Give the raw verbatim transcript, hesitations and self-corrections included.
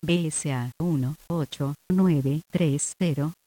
B S A uno ocho nueve tres cero